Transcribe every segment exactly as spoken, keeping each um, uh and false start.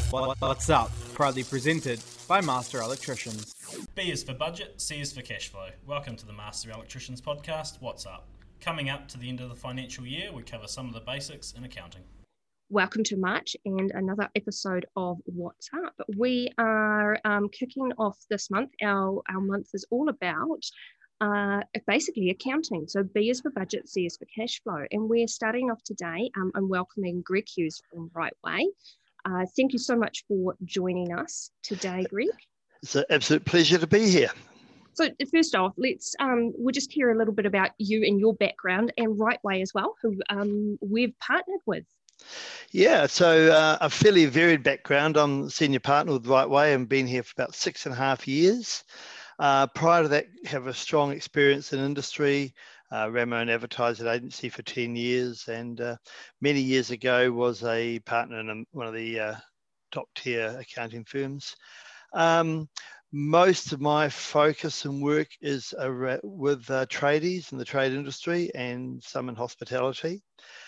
What's Up, proudly presented by Master Electricians. B is for budget, C is for cash flow. Welcome to the Master Electricians podcast, What's Up? Coming up to the end of the financial year, we cover some of the basics in accounting. Welcome to March and another episode of What's Up. We are um, kicking off this month. Our, our month is all about uh, basically accounting. So B is for budget, C is for cash flow. And we're starting off today. Um, I'm welcoming Greg Hughes from Right Way. Uh, thank you so much for joining us today, Greg. It's an absolute pleasure to be here. So first off, let's um, we'll just hear a little bit about you and your background and Right Way as well, who um, we've partnered with. Yeah, so uh, a fairly varied background. I'm senior partner with Right Way and been here for about six and a half years. Uh, prior to that, have a strong experience in industry. Uh, ran my own advertising agency for ten years, and uh, many years ago was a partner in a, one of the uh, top tier accounting firms. Um, most of my focus and work is ar- with uh, tradies in the trade industry and some in hospitality.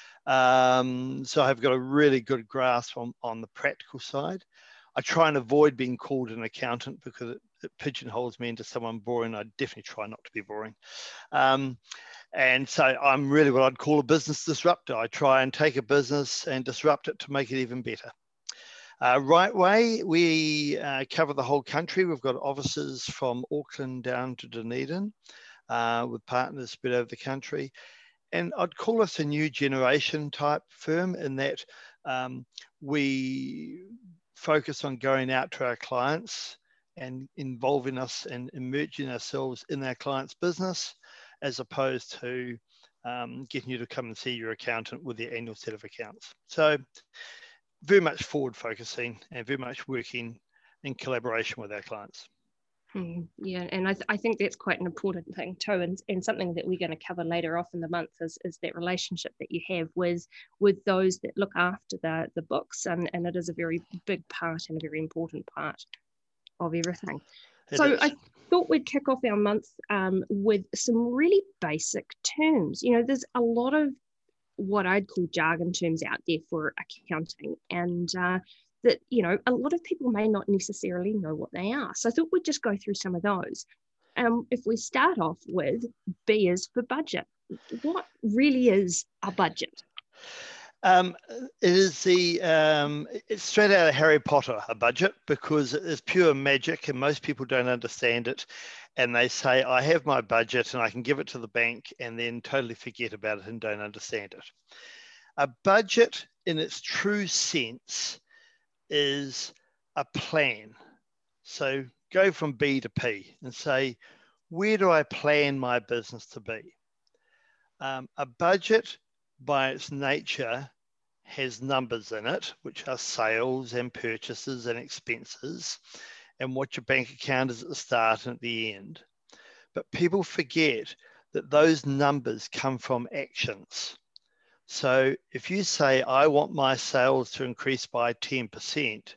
Um, so I've got a really good grasp on, on the practical side. I try and avoid being called an accountant because it, it pigeonholes me into someone boring. I definitely try not to be boring. Um, and so I'm really what I'd call a business disruptor. I try and take a business and disrupt it to make it even better. Uh, Right Way, we uh, cover the whole country. We've got offices from Auckland down to Dunedin uh, with partners spread over the country. And I'd call us a new generation type firm in that um, we focus on going out to our clients and involving us and immersing ourselves in our client's business, as opposed to um, getting you to come and see your accountant with their annual set of accounts. So very much forward focusing and very much working in collaboration with our clients. Mm, yeah, and I, th- I think that's quite an important thing too, and, and something that we're going to cover later off in the month is, is that relationship that you have with with those that look after the, the books, and, and it is a very big part and a very important part of everything. It so is. I thought we'd kick off our month um, with some really basic terms. You know, there's a lot of what I'd call jargon terms out there for accounting, and uh, that, you know, a lot of people may not necessarily know what they are. So I thought we'd just go through some of those. Um, if we start off with B is for budget, what really is a budget? Um, it is the, um, it's straight out of Harry Potter, a budget, because it is pure magic and most people don't understand it. And they say, I have my budget and I can give it to the bank and then totally forget about it and don't understand it. A budget in its true sense is a plan. So go from B to P and say, where do I plan my business to be? Um, a budget by its nature has numbers in it, which are sales and purchases and expenses, and what your bank account is at the start and at the end. But people forget that those numbers come from actions. So if you say, I want my sales to increase by ten percent,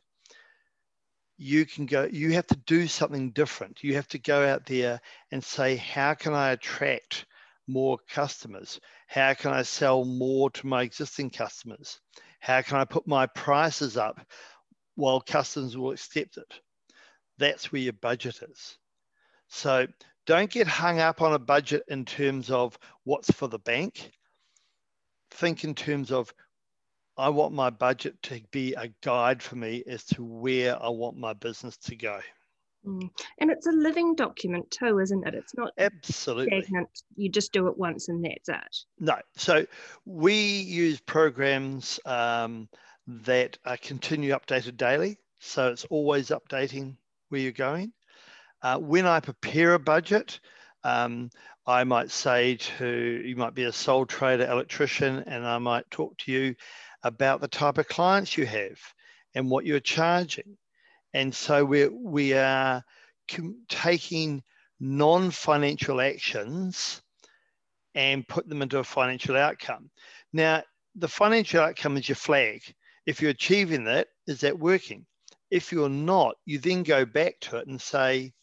you can go, you have to do something different. You have to go out there and say, how can I attract more customers? How can I sell more to my existing customers? How can I put my prices up while customers will accept it? That's where your budget is. So don't get hung up on a budget in terms of what's for the bank. Think in terms of, I want my budget to be a guide for me as to where I want my business to go. Mm. And it's a living document too, isn't it? It's not Absolutely stagnant. You just do it once and that's it. No. So we use programs um, that are continue updated daily. So it's always updating where you're going. Uh, when I prepare a budget, um, I might say to, you might be a sole trader electrician, and I might talk to you about the type of clients you have and what you're charging. And so we're, we are taking non-financial actions and put them into a financial outcome. Now, the financial outcome is your flag. If you're achieving that, is that working? If you're not, you then go back to it and say,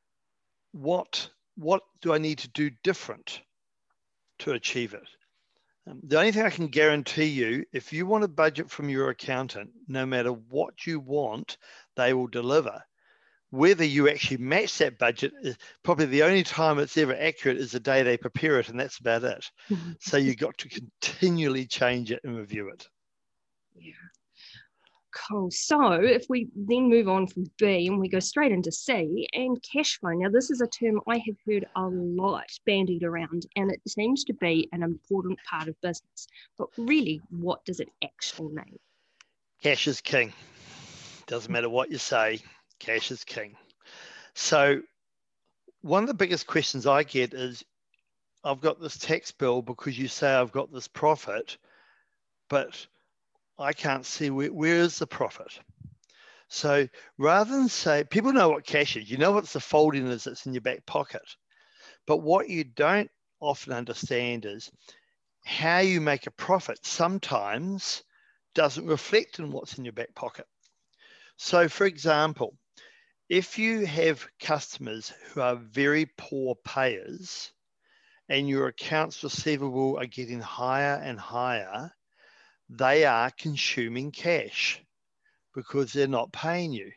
what, what do I need to do different to achieve it? Um, the only thing I can guarantee you, if you want a budget from your accountant, no matter what you want, they will deliver. Whether you actually match that budget is probably the only time it's ever accurate is the day they prepare it, and that's about it. So you've got to continually change it and review it. Yeah. Cool. So if we then move on from B and we go straight into C and cash flow. Now, this is a term I have heard a lot bandied around, and it seems to be an important part of business. But really, what does it actually mean? Cash is king. Doesn't matter what you say, cash is king. So one of the biggest questions I get is, I've got this tax bill because you say I've got this profit, but I can't see where, where is the profit. So rather than say, people know what cash is, you know what the folding is that's in your back pocket. But what you don't often understand is how you make a profit sometimes doesn't reflect in what's in your back pocket. So for example, if you have customers who are very poor payers and your accounts receivable are getting higher and higher, they are consuming cash because they're not paying you.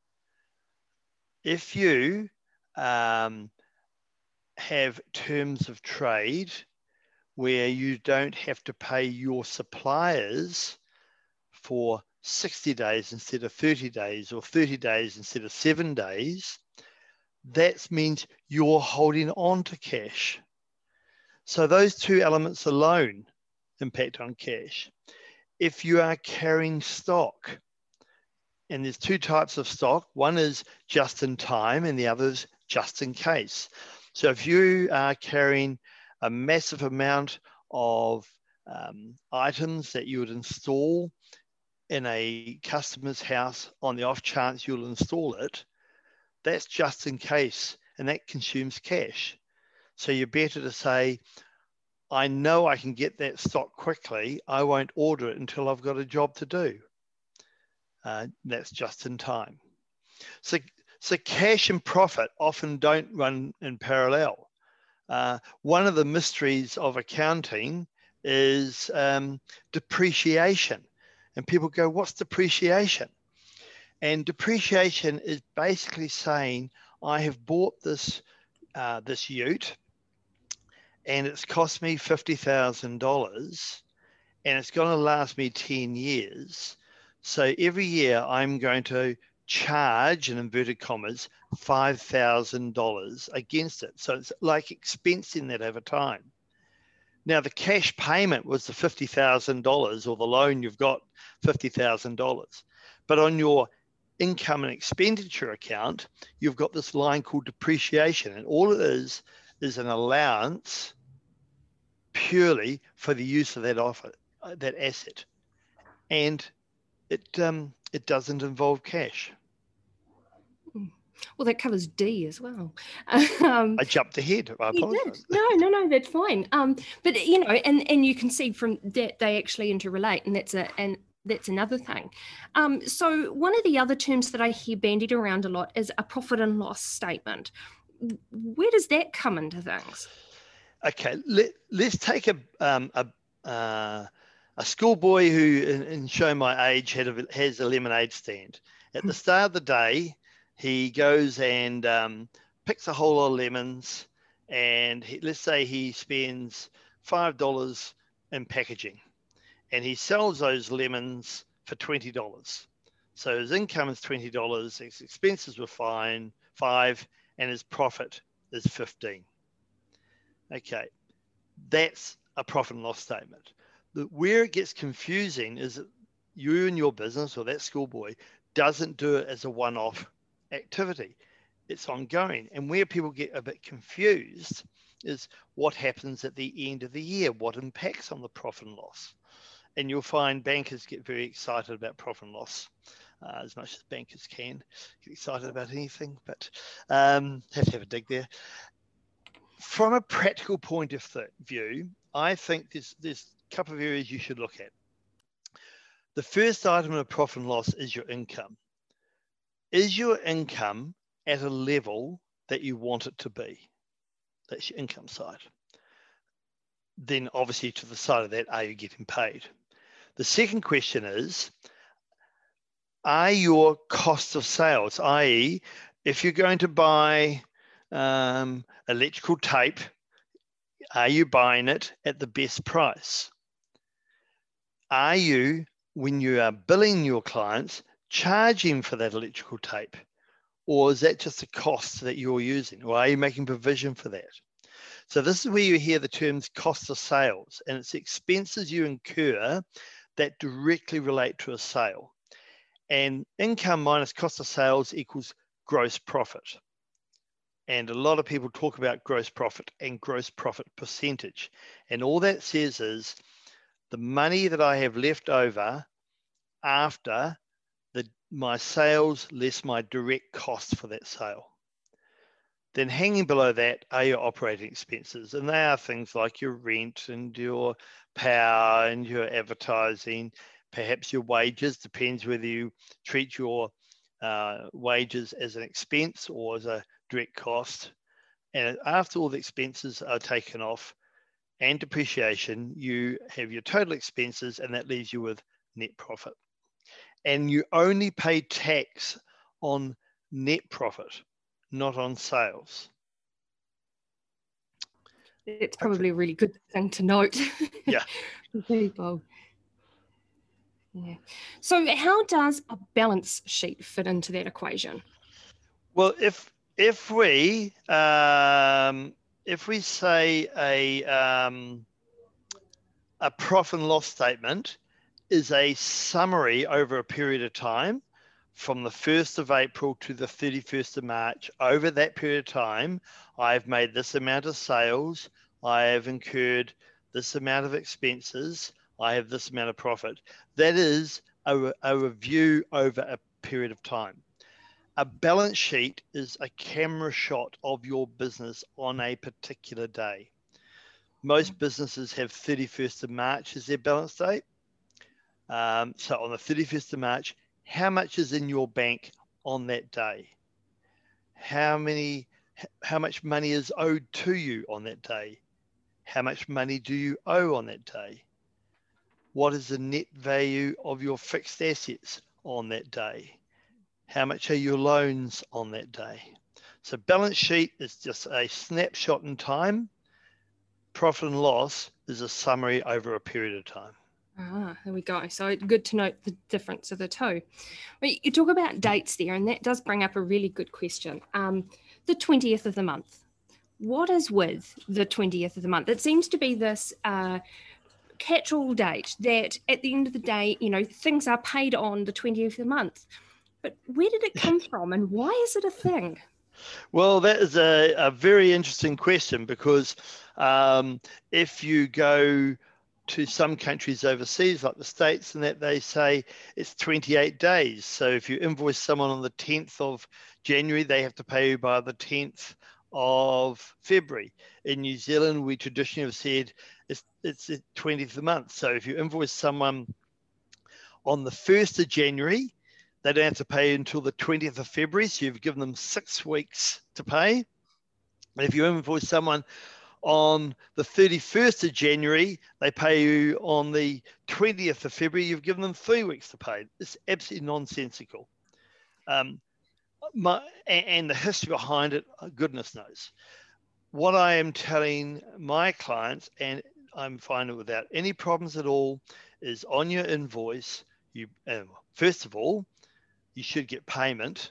If you um, have terms of trade where you don't have to pay your suppliers for sixty days instead of thirty days or thirty days instead of seven days, that means you're holding on to cash. So those two elements alone impact on cash. If you are carrying stock, and there's two types of stock, one is just in time and the other is just in case. So if you are carrying a massive amount of um, items that you would install in a customer's house on the off chance you'll install it, that's just in case, and that consumes cash. So you're better to say, I know I can get that stock quickly. I won't order it until I've got a job to do. Uh, that's just in time. So, so cash and profit often don't run in parallel. Uh, one of the mysteries of accounting is um, depreciation. And people go, what's depreciation? And depreciation is basically saying, I have bought this, uh, this ute, and it's cost me fifty thousand dollars, and it's going to last me ten years. So every year I'm going to charge, in inverted commas, five thousand dollars against it. So it's like expensing that over time. Now, the cash payment was the fifty thousand dollars, or the loan you've got fifty thousand dollars. But on your income and expenditure account, you've got this line called depreciation. And all it is, is an allowance purely for the use of that offer, that asset. And it, um, it doesn't involve cash. Well, that covers D as well. Um, I jumped ahead. I apologize. No, no, no, that's fine. Um, but you know, and and you can see from that they actually interrelate, and that's a and that's another thing. Um, so one of the other terms that I hear bandied around a lot is a profit and loss statement. Where does that come into things? Okay, let, let's take a um, a uh, a schoolboy who, in, in show my age, had a, has a lemonade stand. At the start of the day, he goes and um, picks a whole lot of lemons, and he, let's say he spends five dollars in packaging, and he sells those lemons for twenty dollars. So his income is twenty dollars, his expenses were fine, five, and his profit is fifteen. Okay, that's a profit and loss statement. The, where it gets confusing is that you and your business, or that schoolboy, doesn't do it as a one-off activity. It's ongoing. And where people get a bit confused is what happens at the end of the year, what impacts on the profit and loss. And you'll find bankers get very excited about profit and loss, uh, as much as bankers can get excited about anything, but um, have to have a dig there. From a practical point of view, I think there's, there's a couple of areas you should look at. The first item of profit and loss is your income. Is your income at a level that you want it to be? That's your income side. then obviously to the side of that, are you getting paid? The second question is, are your costs of sales, that is, if you're going to buy um, electrical tape, are you buying it at the best price? Are you, when you are billing your clients, charging for that electrical tape? Or is that just a cost that you're using? Or are you making provision for that? So this is where you hear the terms cost of sales, and it's expenses you incur that directly relate to a sale. And income minus cost of sales equals gross profit. And a lot of people talk about gross profit and gross profit percentage. And all that says is the money that I have left over after the, my sales less my direct cost for that sale. Then hanging below that are your operating expenses. And they are things like your rent and your power and your advertising, perhaps your wages, depends whether you treat your uh, wages as an expense or as a direct cost. And after all the expenses are taken off and depreciation, you have your total expenses, and that leaves you with net profit. And you only pay tax on net profit, not on sales. It's probably a really good thing to note. Yeah. For people. Yeah. So how does a balance sheet fit into that equation? Well, if if we um, if we say a um, a profit and loss statement is a summary over a period of time, from the first of April to the thirty-first of March, over that period of time, I've made this amount of sales, I have incurred this amount of expenses, I have this amount of profit. That is a, a review over a period of time. A balance sheet is a camera shot of your business on a particular day. Most businesses have thirty-first of March as their balance date. Um, so on the thirty-first of March, how much is in your bank on that day? How many, how much money is owed to you on that day? How much money do you owe on that day? What is the net value of your fixed assets on that day? How much are your loans on that day? So balance sheet is just a snapshot in time. Profit and loss is a summary over a period of time. Ah, there we go. So good to note the difference of the two. Well, you talk about dates there, and that does bring up a really good question. Um, the twentieth of the month. What is with the twentieth of the month? It seems to be this uh, catch-all date that at the end of the day, you know, things are paid on the twentieth of the month. But where did it come from, and why is it a thing? Well, that is a, a very interesting question, because um, if you go to some countries overseas, like the States, and that they say it's twenty-eight days. So if you invoice someone on the tenth of January, they have to pay you by the tenth of February. In New Zealand, we traditionally have said it's, it's the twentieth of the month. So if you invoice someone on the first of January, they don't have to pay until the twentieth of February. So you've given them six weeks to pay. And if you invoice someone on the thirty-first of January, they pay you on the twentieth of February, you've given them three weeks to pay. It's absolutely nonsensical. Um, my, and the history behind it, goodness knows. What I am telling my clients, and I'm finding without any problems at all, is on your invoice, you um, first of all, you should get payment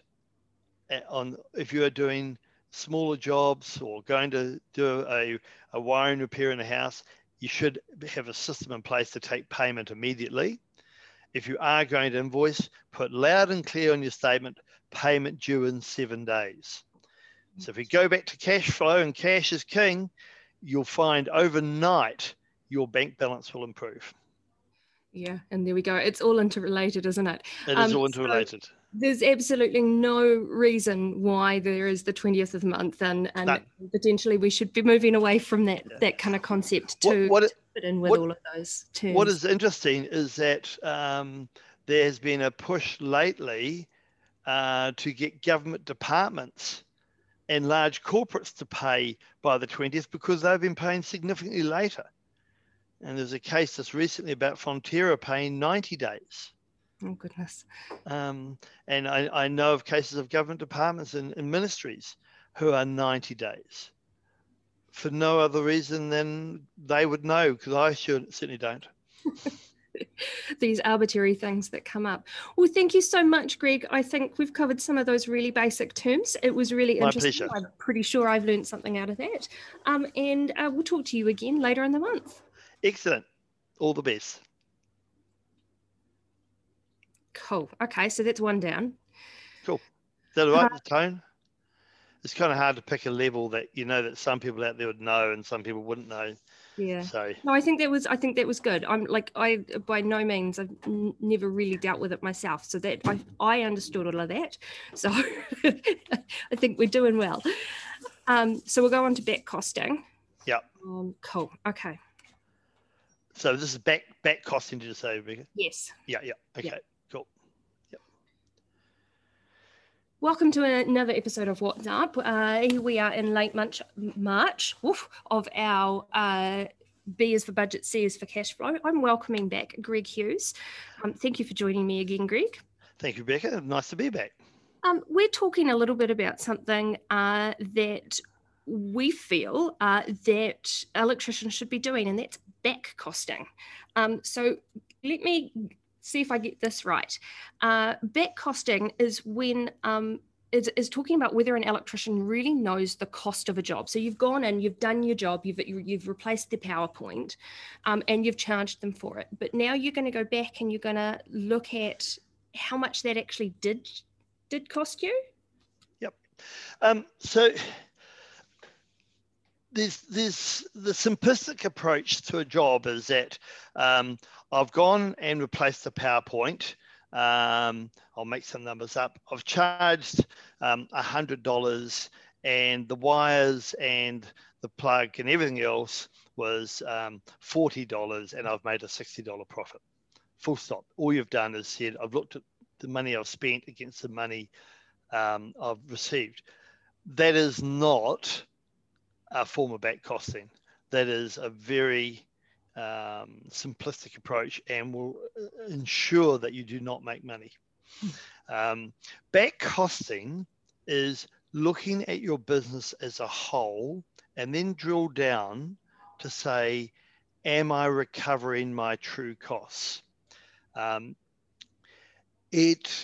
on if you are doing smaller jobs or going to do a, a wiring repair in a house. You should have a system in place to take payment immediately. If you are going to invoice, put loud and clear on your statement, payment due in seven days. So if you go back to cash flow, and cash is king, you'll find overnight your bank balance will improve. Yeah, and there we go. It's all interrelated, isn't it? It is um, all interrelated. So there's absolutely no reason why there is the twentieth of the month, and, and potentially we should be moving away from that yeah. that kind of concept to, what, what it, to fit in with what, all of those terms. What is interesting is that um, there has been a push lately uh, to get government departments and large corporates to pay by the twentieth, because they've been paying significantly later. And there's a case just recently about Fonterra paying ninety days. Oh, goodness. Um, and I, I know of cases of government departments and, and ministries who are ninety days for no other reason than they would know, because I sure, certainly don't. These arbitrary things that come up. Well, thank you so much, Greg. I think we've covered some of those really basic terms. It was really My interesting. pleasure. I'm pretty sure I've learned something out of that. Um, and uh, we'll talk to you again later in the month. Excellent. All the best. Cool. Okay, so that's one down. Cool. Is that all right, the tone? It's kind of hard to pick a level that you know that some people out there would know and some people wouldn't know. Yeah. So no, I think that was I think that was good. I'm like I by no means I've n- never really dealt with it myself, so that I I understood all of that. So I think we're doing well. Um, so we'll go on to back costing. yeah. Um, cool. Okay. So this is back back costing, did you say, Rebecca? Yes. Yeah, yeah. Okay, Yeah. cool. Welcome to another episode of What's Up. Uh, we are in late March, March woof, of our uh, B is for budget, C is for cash flow. I'm welcoming back Greg Hughes. Um, thank you for joining me again, Greg. Thank you, Rebecca. Nice to be back. Um, we're talking a little bit about something uh, that we feel uh, that electricians should be doing, and that's back costing. Um, so let me see if I get this right. Uh, back costing is when um, is, is talking about whether an electrician really knows the cost of a job. So you've gone in, you've done your job, you've you've replaced the PowerPoint, um, and you've charged them for it. But now you're going to go back and you're going to look at how much that actually did did cost you. Yep. Um, so there's there's the simplistic approach to a job is that um, I've gone and replaced the PowerPoint. Um, I'll make some numbers up. I've charged um, one hundred dollars, and the wires and the plug and everything else was um, forty dollars, and I've made a sixty dollars profit. Full stop. All you've done is said, I've looked at the money I've spent against the money um, I've received. That is not a form of back costing. That is a very um, simplistic approach and will ensure that you do not make money. Um, back costing is looking at your business as a whole and then drill down to say, am I recovering my true costs? Um, it,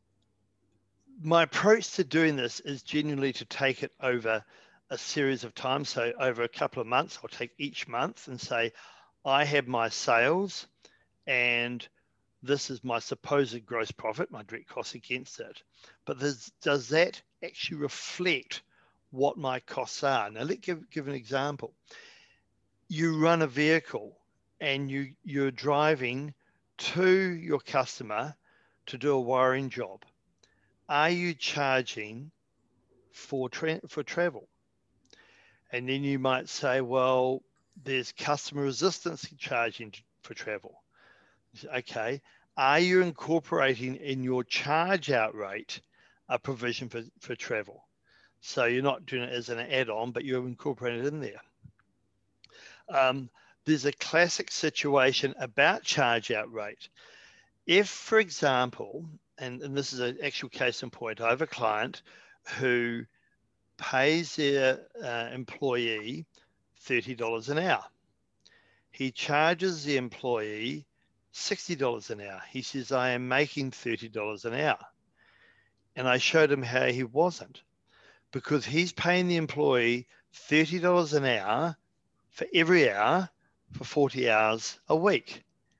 my approach to doing this is genuinely to take it over a series of times. So over a couple of months, I'll take each month and say, I have my sales and this is my supposed gross profit, my direct costs against it. But this, does that actually reflect what my costs are? Now, let's give, give an example. You run a vehicle and you, you're driving to your customer to do a wiring job. Are you charging for, tra- for travel? And then you might say, well, there's customer resistance charging for travel. Okay. Are you incorporating in your charge out rate a provision for, for travel? So you're not doing it as an add-on, but you're incorporating it in there. Um, there's a classic situation about charge out rate. If, for example, and, and this is an actual case in point, I have a client who pays their uh, employee thirty dollars an hour. He charges the employee sixty dollars an hour. He says, I am making thirty dollars an hour. And I showed him how he wasn't, because he's paying the employee thirty dollars an hour for every hour for forty hours a week.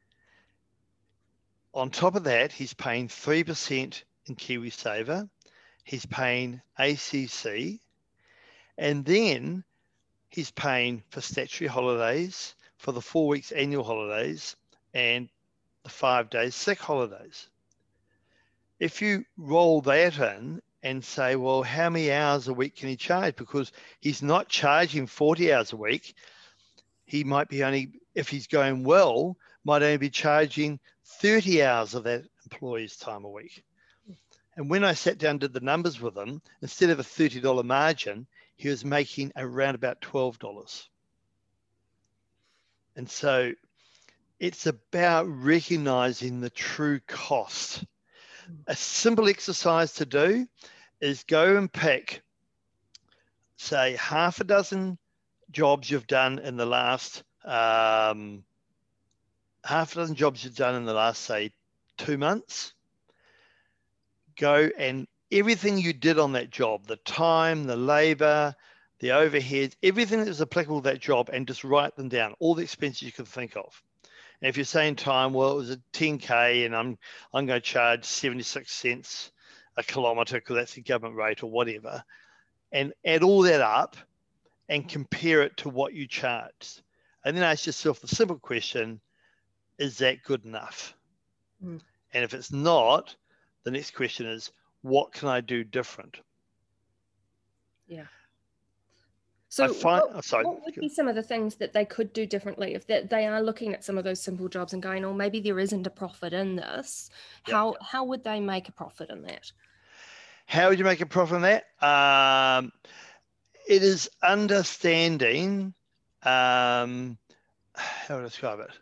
On top of that, he's paying three percent in KiwiSaver. He's paying A C C. And then he's paying for statutory holidays, for the four weeks annual holidays, and the five days sick holidays. If you roll that in and say, well, how many hours a week can he charge? Because he's not charging forty hours a week. He might be only, if he's going well, might only be charging thirty hours of that employee's time a week. And when I sat down and did the numbers with him, instead of a thirty dollars margin, he was making around about twelve dollars. And so it's about recognizing the true cost. A simple exercise to do is go and pick, say, half a dozen jobs you've done in the last, um, half a dozen jobs you've done in the last, say, two months. Go and everything you did on that job, the time, the labor, the overheads, everything that was applicable to that job, and just write them down, all the expenses you can think of. And if you're saying time, well, it was a ten K and I'm I'm going to charge seventy-six cents a kilometre because that's the government rate or whatever, and add all that up and compare it to what you charged. And then ask yourself the simple question, is that good enough? Mm. And if it's not, the next question is, what can I do different? Yeah. So find, what, oh, sorry. what would be some of the things that they could do differently if they, they are looking at some of those simple jobs and going, oh, maybe there isn't a profit in this. How yep. how would they make a profit in that? How would you make a profit in that? Um, it is understanding, um, how would I describe it?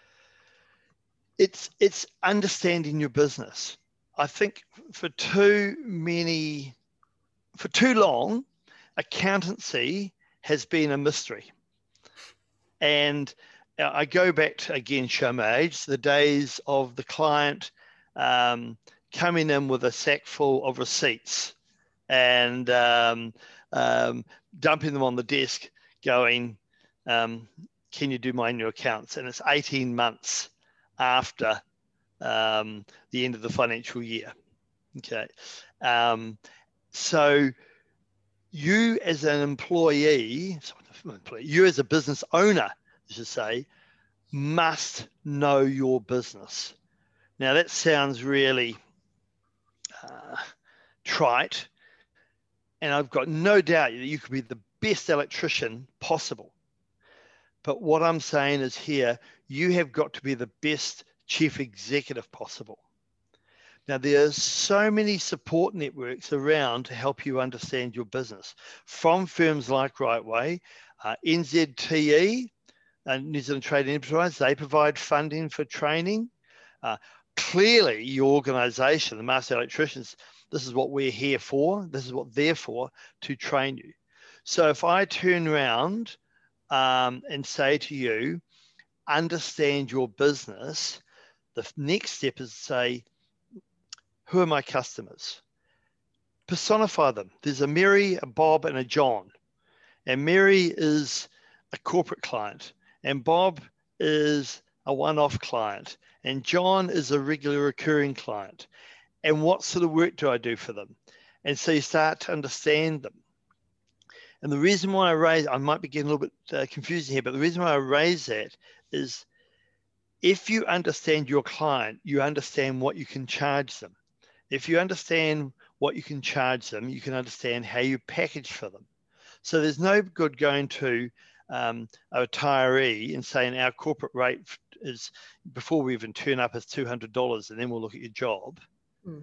It's, it's understanding your business. I think for too many, for too long, accountancy has been a mystery. And I go back to, again, show my age, the days of the client um, coming in with a sack full of receipts and um, um, dumping them on the desk going, um, can you do my annual accounts? And it's eighteen months after um, the end of the financial year. Okay. Um, so you as an employee, sorry, you as a business owner, I should say, must know your business. Now that sounds really uh, trite, and I've got no doubt that you could be the best electrician possible. But what I'm saying is here, you have got to be the best chief executive possible. Now, there's so many support networks around to help you understand your business, from firms like Rightway, uh, N Z T E, uh, New Zealand Trade and Enterprise. They provide funding for training. Uh, clearly, your organisation, the Master Electricians, this is what we're here for. This is what they're for, to train you. So if I turn around um, and say to you, understand your business, the next step is to say, who are my customers? Personify them. There's a Mary, a Bob, and a John. And Mary is a corporate client, and Bob is a one-off client, and John is a regular recurring client. And what sort of work do I do for them? And so you start to understand them. And the reason why I raise, I might be getting a little bit uh, confusing here, but the reason why I raise that is if you understand your client, you understand what you can charge them. If you understand what you can charge them, you can understand how you package for them. So there's no good going to um, a retiree and saying our corporate rate is, before we even turn up, is two hundred dollars, and then we'll look at your job. Mm.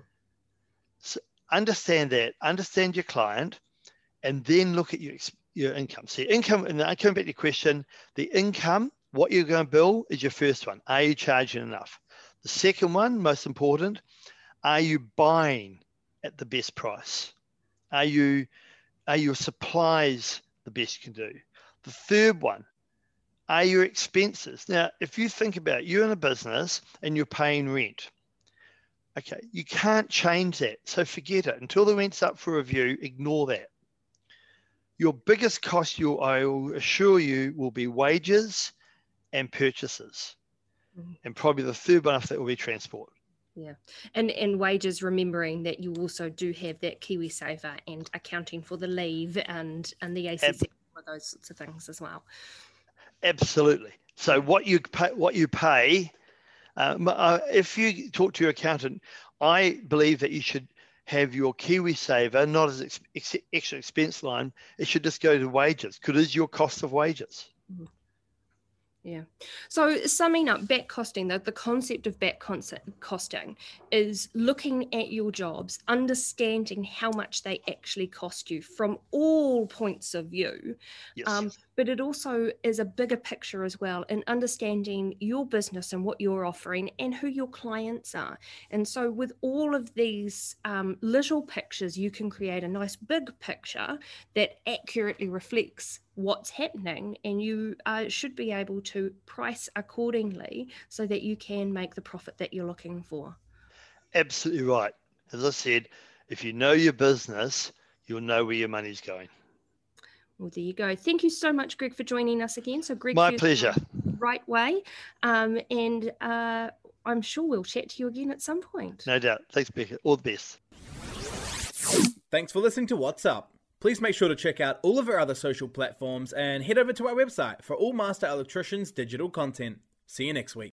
So understand that, understand your client, and then look at your, your income. So your income, and I come back to your question, the income, what you're going to bill is your first one. Are you charging enough? The second one, most important, are you buying at the best price? Are you, are your supplies the best you can do? The third one, are your expenses? Now, if you think about it, you're in a business and you're paying rent. Okay, you can't change that. So forget it. Until the rent's up for review, ignore that. Your biggest cost, you, I will assure you, will be wages and purchases. Mm-hmm. And probably the third one after that will be transport. Yeah. And and wages, remembering that you also do have that KiwiSaver and accounting for the leave and, and the A C C, Ab- those sorts of things as well. Absolutely. So what you pay, what you pay, um, uh, if you talk to your accountant, I believe that you should have your KiwiSaver not as ex- ex- extra expense line. It should just go to wages, because it is your cost of wages. Mm-hmm. Yeah. So summing up, back costing, the, the concept of back costing is looking at your jobs, understanding how much they actually cost you from all points of view, yes. um, but it also is a bigger picture as well in understanding your business and what you're offering and who your clients are. And so with all of these um, little pictures, you can create a nice big picture that accurately reflects what's happening, and you uh, should be able to price accordingly so that you can make the profit that you're looking for. Absolutely right. As I said, if you know your business, you'll know where your money's going. Well, there you go. Thank you so much, Greg, for joining us again. So Greg, my pleasure. Right Way. Um, and uh, I'm sure we'll chat to you again at some point. No doubt. Thanks, Becca. All the best. Thanks for listening to What's Up. Please make sure to check out all of our other social platforms and head over to our website for all Master Electricians digital content. See you next week.